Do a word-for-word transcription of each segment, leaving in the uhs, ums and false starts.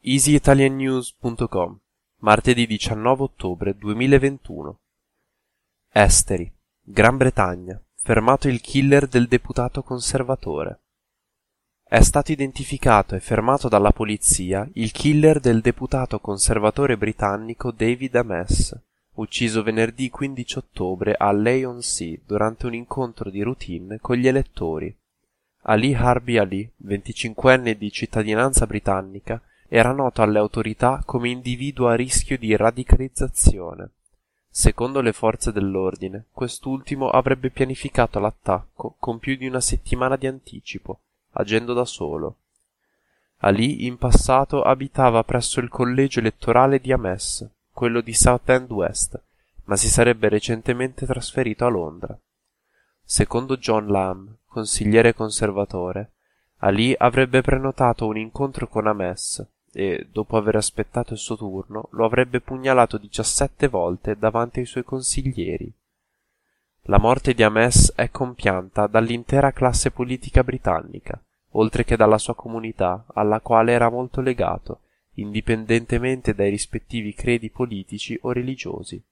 easy italian news punto com, martedì diciannove ottobre duemilaventuno. Esteri, Gran Bretagna, fermato il killer del deputato conservatore. È stato identificato e fermato dalla polizia il killer del deputato conservatore britannico David Amess, ucciso venerdì quindici ottobre a Leigh-on-Sea durante un incontro di routine con gli elettori. Ali Harbi Ali, venticinquenne di cittadinanza britannica, era noto alle autorità come individuo a rischio di radicalizzazione. Secondo le forze dell'ordine, quest'ultimo avrebbe pianificato l'attacco con più di una settimana di anticipo, agendo da solo. Ali in passato abitava presso il collegio elettorale di Amess, quello di Southend West, ma si sarebbe recentemente trasferito a Londra. Secondo John Lamb, consigliere conservatore, Ali avrebbe prenotato un incontro con Amess e, dopo aver aspettato il suo turno, lo avrebbe pugnalato diciassette volte davanti ai suoi consiglieri. La morte di Amess è compianta dall'intera classe politica britannica, oltre che dalla sua comunità, alla quale era molto legato, indipendentemente dai rispettivi credi politici o religiosi.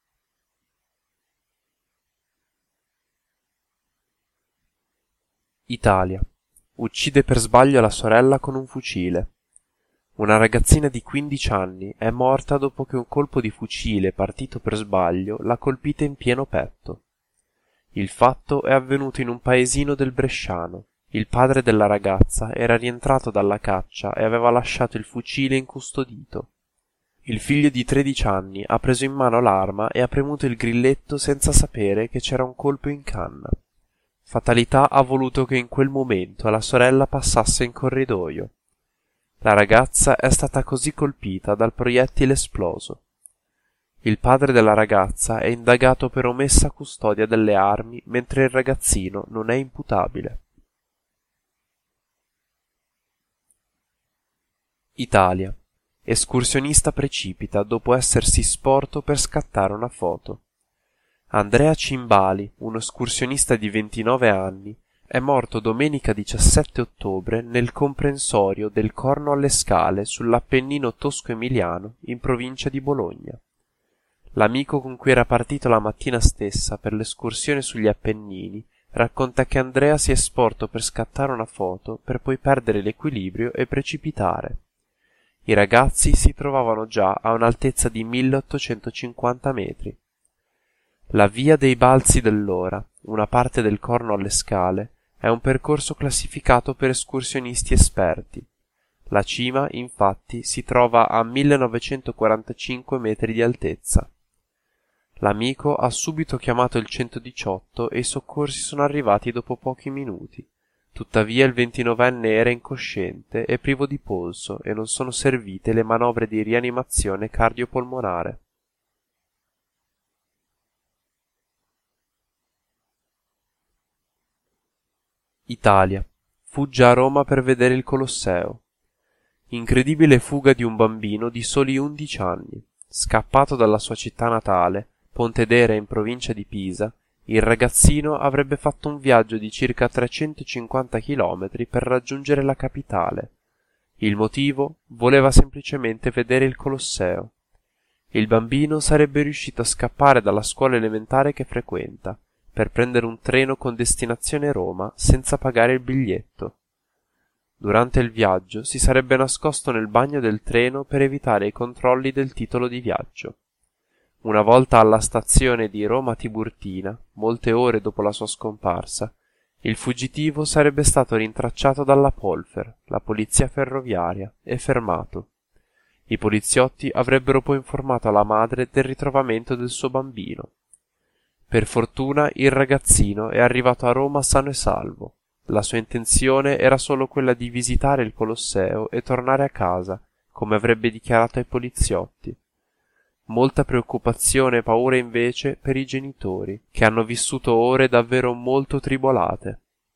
Italia. Uccide per sbaglio la sorella con un fucile. Una ragazzina di quindici anni è morta dopo che un colpo di fucile partito per sbaglio l'ha colpita in pieno petto. Il fatto è avvenuto in un paesino del Bresciano. Il padre della ragazza era rientrato dalla caccia e aveva lasciato il fucile incustodito. Il figlio di tredici anni ha preso in mano l'arma e ha premuto il grilletto senza sapere che c'era un colpo in canna. Fatalità ha voluto che in quel momento la sorella passasse in corridoio. La ragazza è stata così colpita dal proiettile esploso. Il padre della ragazza è indagato per omessa custodia delle armi, mentre il ragazzino non è imputabile. Italia. Escursionista precipita dopo essersi sporto per scattare una foto. Andrea Cimbali, un escursionista di ventinove anni, è morto domenica diciassette ottobre nel comprensorio del Corno alle Scale sull'Appennino tosco-emiliano in provincia di Bologna. L'amico con cui era partito la mattina stessa per l'escursione sugli Appennini racconta che Andrea si è sporto per scattare una foto per poi perdere l'equilibrio e precipitare. I ragazzi si trovavano già a un'altezza di milleottocentocinquanta metri. La via dei Balzi dell'Ora, una parte del Corno alle Scale, è un percorso classificato per escursionisti esperti. La cima, infatti, si trova a millenovecentoquarantacinque metri di altezza. L'amico ha subito chiamato il centodiciotto e i soccorsi sono arrivati dopo pochi minuti. Tuttavia il ventinovenne era incosciente e privo di polso e non sono servite le manovre di rianimazione cardiopolmonare. Italia. Fugge a Roma per vedere il Colosseo. Incredibile fuga di un bambino di soli undici anni. Scappato dalla sua città natale, Pontedera in provincia di Pisa, il ragazzino avrebbe fatto un viaggio di circa trecentocinquanta chilometri per raggiungere la capitale. Il motivo? Voleva semplicemente vedere il Colosseo. Il bambino sarebbe riuscito a scappare dalla scuola elementare che frequenta, per prendere un treno con destinazione Roma senza pagare il biglietto. Durante il viaggio si sarebbe nascosto nel bagno del treno per evitare i controlli del titolo di viaggio. Una volta alla stazione di Roma Tiburtina, molte ore dopo la sua scomparsa, il fuggitivo sarebbe stato rintracciato dalla Polfer, la polizia ferroviaria, e fermato. I poliziotti avrebbero poi informato la madre del ritrovamento del suo bambino. Per fortuna il ragazzino è arrivato a Roma sano e salvo. La sua intenzione era solo quella di visitare il Colosseo e tornare a casa, come avrebbe dichiarato ai poliziotti. Molta preoccupazione e paura invece per i genitori, che hanno vissuto ore davvero molto tribolate.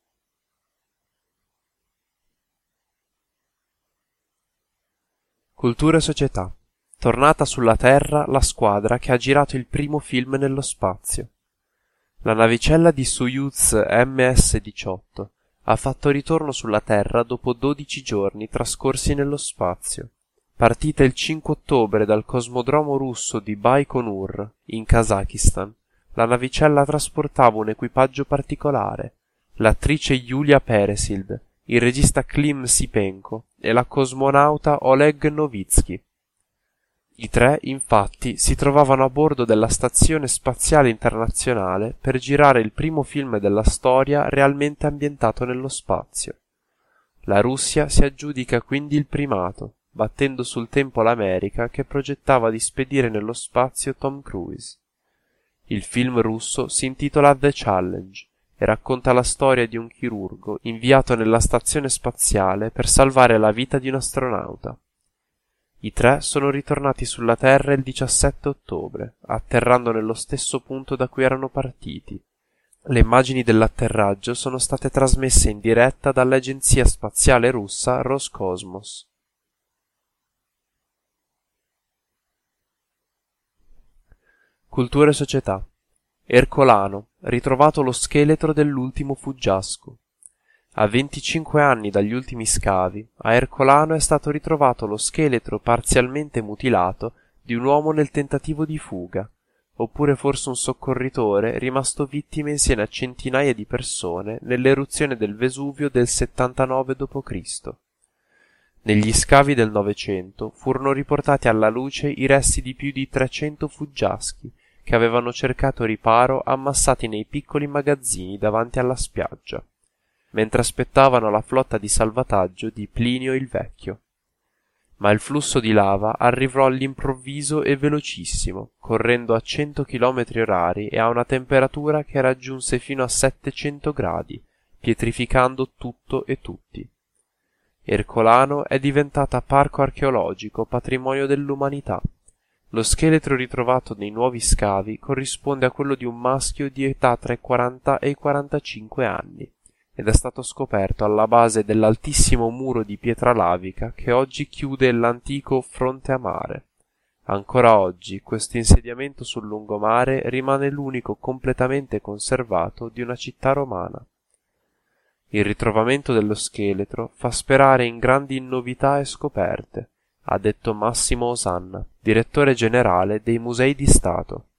Cultura e società. Tornata sulla Terra la squadra che ha girato il primo film nello spazio. La navicella di Soyuz M S diciotto ha fatto ritorno sulla Terra dopo dodici giorni trascorsi nello spazio. partita il cinque ottobre dal cosmodromo russo di Baikonur, in Kazakistan, la navicella trasportava un equipaggio particolare, l'attrice Yulia Peresild, il regista Klim Sipenko e la cosmonauta Oleg Novitsky. I tre, infatti, si trovavano a bordo della Stazione Spaziale Internazionale per girare il primo film della storia realmente ambientato nello spazio. La Russia si aggiudica quindi il primato, battendo sul tempo l'America che progettava di spedire nello spazio Tom Cruise. Il film russo si intitola The Challenge e racconta la storia di un chirurgo inviato nella stazione spaziale per salvare la vita di un astronauta. I tre sono ritornati sulla Terra il diciassette ottobre, atterrando nello stesso punto da cui erano partiti. Le immagini dell'atterraggio sono state trasmesse in diretta dall'agenzia spaziale russa Roscosmos. Cultura e società. Ercolano, ritrovato lo scheletro dell'ultimo fuggiasco. A venticinque anni dagli ultimi scavi, a Ercolano è stato ritrovato lo scheletro parzialmente mutilato di un uomo nel tentativo di fuga, oppure forse un soccorritore rimasto vittima insieme a centinaia di persone nell'eruzione del Vesuvio del settantanove dopo Cristo. Negli scavi del Novecento furono riportati alla luce i resti di più di trecento fuggiaschi che avevano cercato riparo ammassati nei piccoli magazzini davanti alla spiaggia, mentre aspettavano la flotta di salvataggio di Plinio il Vecchio. Ma il flusso di lava arrivò all'improvviso e velocissimo, correndo a cento chilometri orari e a una temperatura che raggiunse fino a settecento gradi, pietrificando tutto e tutti. Ercolano è diventata parco archeologico, patrimonio dell'umanità. Lo scheletro ritrovato nei nuovi scavi corrisponde a quello di un maschio di età tra i quaranta e i quarantacinque anni ed è stato scoperto alla base dell'altissimo muro di pietra lavica che oggi chiude l'antico fronte a mare. Ancora oggi questo insediamento sul lungomare rimane l'unico completamente conservato di una città romana. Il ritrovamento dello scheletro fa sperare in grandi novità e scoperte, ha detto Massimo Osanna, direttore generale dei Musei di Stato.